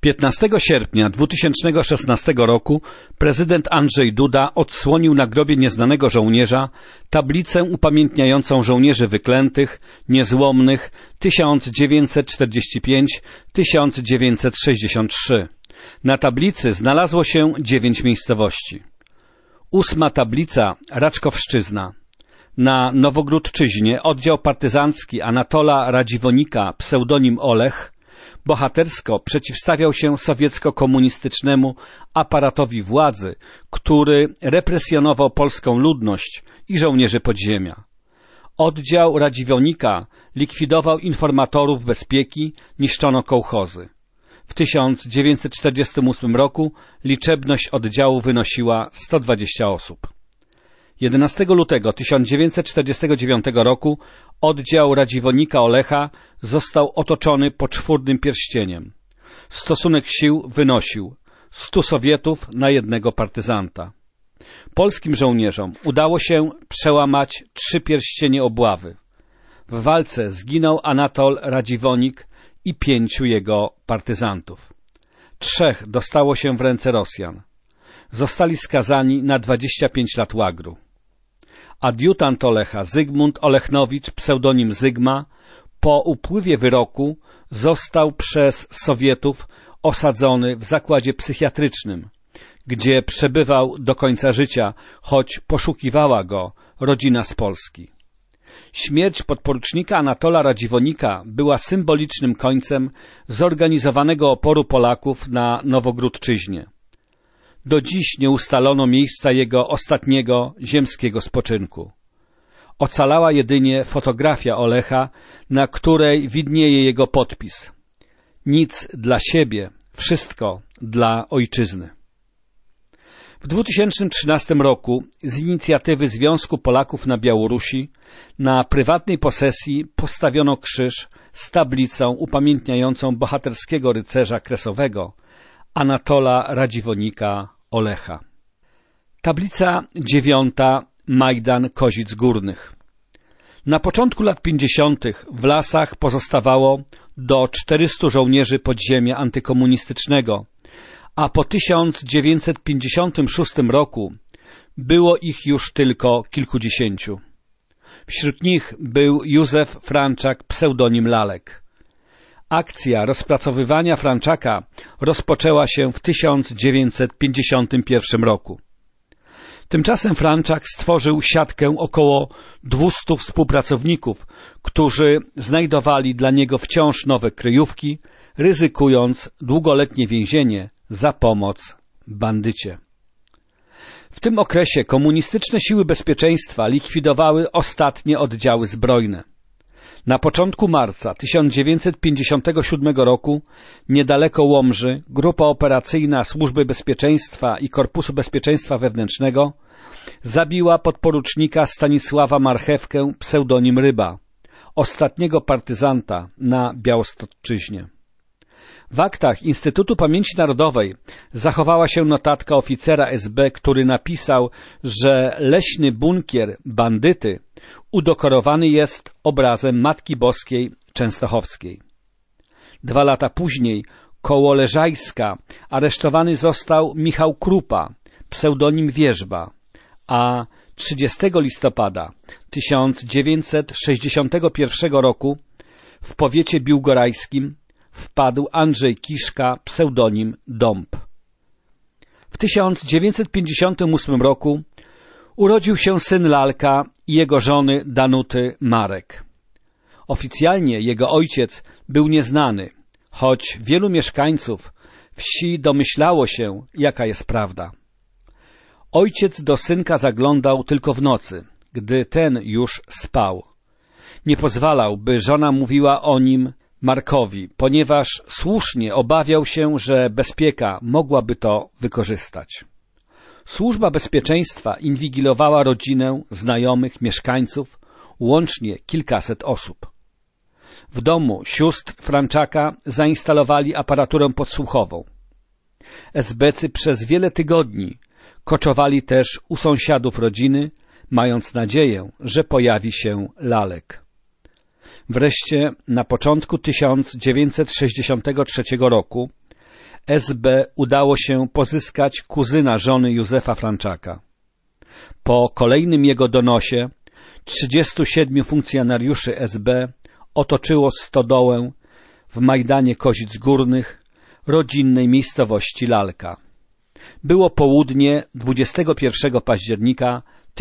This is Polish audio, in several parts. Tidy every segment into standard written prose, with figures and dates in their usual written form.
15 sierpnia 2016 roku prezydent Andrzej Duda odsłonił na grobie nieznanego żołnierza tablicę upamiętniającą żołnierzy wyklętych, niezłomnych 1945-1963. Na tablicy znalazło się 9 miejscowości. 8. tablica Raczkowszczyzna. Na Nowogródczyźnie oddział partyzancki Anatola Radziwonika, pseudonim Olech, bohatersko przeciwstawiał się sowiecko-komunistycznemu aparatowi władzy, który represjonował polską ludność i żołnierzy podziemia. Oddział Radziwonika likwidował informatorów bezpieki, niszczono kołchozy. W 1948 roku liczebność oddziału wynosiła 120 osób. 11 lutego 1949 roku oddział Radziwonika Olecha został otoczony poczwórnym pierścieniem. Stosunek sił wynosił 100 Sowietów na 1 partyzanta. Polskim żołnierzom udało się przełamać 3 pierścienie obławy. W walce zginął Anatol Radziwonik i 5 jego partyzantów. 3 dostało się w ręce Rosjan. Zostali skazani na 25 lat łagru. Adiutant Olecha, Zygmunt Olechnowicz, pseudonim Zygma, po upływie wyroku został przez Sowietów osadzony w zakładzie psychiatrycznym, gdzie przebywał do końca życia, choć poszukiwała go rodzina z Polski. Śmierć podporucznika Anatola Radziwonika była symbolicznym końcem zorganizowanego oporu Polaków na Nowogródczyźnie. Do dziś nie ustalono miejsca jego ostatniego ziemskiego spoczynku. Ocalała jedynie fotografia Olecha, na której widnieje jego podpis. Nic dla siebie, wszystko dla ojczyzny. W 2013 roku z inicjatywy Związku Polaków na Białorusi na prywatnej posesji postawiono krzyż z tablicą upamiętniającą bohaterskiego rycerza kresowego Anatola Radziwonika Olecha. Tablica 9. Majdan Kozic Górnych. Na początku lat 50. w lasach pozostawało do 400 żołnierzy podziemia antykomunistycznego, a po 1956 roku było ich już tylko kilkudziesięciu. Wśród nich był Józef Franczak, pseudonim Lalek. Akcja rozpracowywania Franczaka rozpoczęła się w 1951 roku. Tymczasem Franczak stworzył siatkę około 200 współpracowników, którzy znajdowali dla niego wciąż nowe kryjówki, ryzykując długoletnie więzienie za pomoc bandycie. W tym okresie komunistyczne siły bezpieczeństwa likwidowały ostatnie oddziały zbrojne. Na początku marca 1957 roku, niedaleko Łomży, grupa operacyjna Służby Bezpieczeństwa i Korpusu Bezpieczeństwa Wewnętrznego zabiła podporucznika Stanisława Marchewkę, pseudonim Ryba, ostatniego partyzanta na Białostoczyźnie. W aktach Instytutu Pamięci Narodowej zachowała się notatka oficera SB, który napisał, że leśny bunkier bandyty udekorowany jest obrazem Matki Boskiej Częstochowskiej. 2 lata później koło Leżajska aresztowany został Michał Krupa, pseudonim Wierzba, a 30 listopada 1961 roku w powiecie biłgorajskim wpadł Andrzej Kiszka, pseudonim Dąb. W 1958 roku urodził się syn Lalka i jego żony Danuty Marek. Oficjalnie jego ojciec był nieznany, choć wielu mieszkańców wsi domyślało się, jaka jest prawda. Ojciec do synka zaglądał tylko w nocy, gdy ten już spał. Nie pozwalał, by żona mówiła o nim Markowi, ponieważ słusznie obawiał się, że bezpieka mogłaby to wykorzystać. Służba bezpieczeństwa inwigilowała rodzinę, znajomych, mieszkańców, łącznie kilkaset osób. W domu sióstr Franczaka zainstalowali aparaturę podsłuchową. SB-cy przez wiele tygodni koczowali też u sąsiadów rodziny, mając nadzieję, że pojawi się Lalek. Wreszcie na początku 1963 roku SB udało się pozyskać kuzyna żony Józefa Franczaka. Po kolejnym jego donosie 37 funkcjonariuszy SB otoczyło stodołę w Majdanie Kozic Górnych, rodzinnej miejscowości Lalka. Było południe 21 października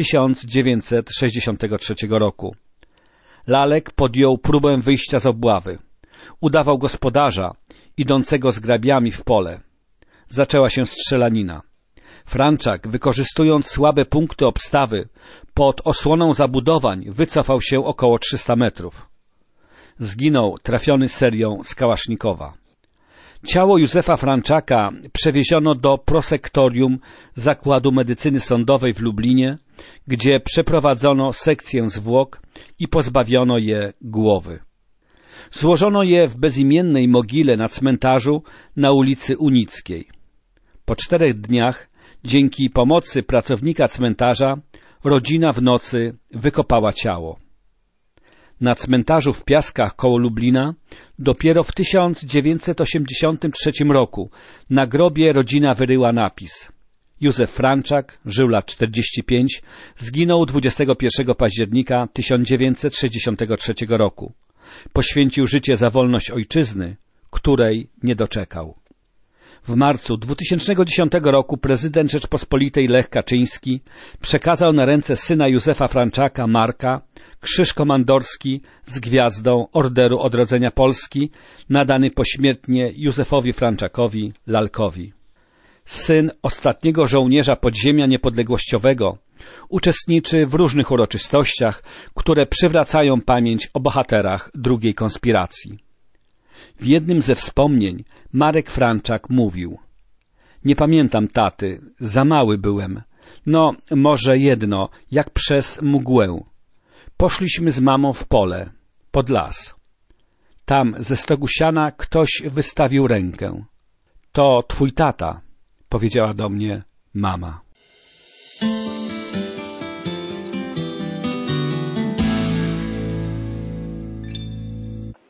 1963 roku. Lalek podjął próbę wyjścia z obławy. Udawał gospodarza, idącego z grabiami w pole. Zaczęła się strzelanina. Franczak, wykorzystując słabe punkty obstawy, pod osłoną zabudowań wycofał się około 300 metrów. Zginął trafiony serią z kałasznikowa. Ciało Józefa Franczaka przewieziono do prosektorium Zakładu Medycyny Sądowej w Lublinie, gdzie przeprowadzono sekcję zwłok i pozbawiono je głowy. Złożono je w bezimiennej mogile na cmentarzu na ulicy Unickiej. Po 4 dniach, dzięki pomocy pracownika cmentarza, rodzina w nocy wykopała ciało. Na cmentarzu w Piaskach koło Lublina dopiero w 1983 roku na grobie rodzina wyryła napis: Józef Franczak, żył lat 45, zginął 21 października 1963 roku. Poświęcił życie za wolność ojczyzny, której nie doczekał. W marcu 2010 roku prezydent Rzeczpospolitej Lech Kaczyński przekazał na ręce syna Józefa Franczaka, Marka, krzyż komandorski z gwiazdą Orderu Odrodzenia Polski, nadany pośmiertnie Józefowi Franczakowi Lalkowi. Syn ostatniego żołnierza podziemia niepodległościowego uczestniczy w różnych uroczystościach, które przywracają pamięć o bohaterach drugiej konspiracji. W jednym ze wspomnień Marek Franczak mówił: nie pamiętam taty, za mały byłem. No, może jedno, jak przez mgłę. Poszliśmy z mamą w pole, pod las. Tam ze stogu siana ktoś wystawił rękę. To twój tata, powiedziała do mnie mama.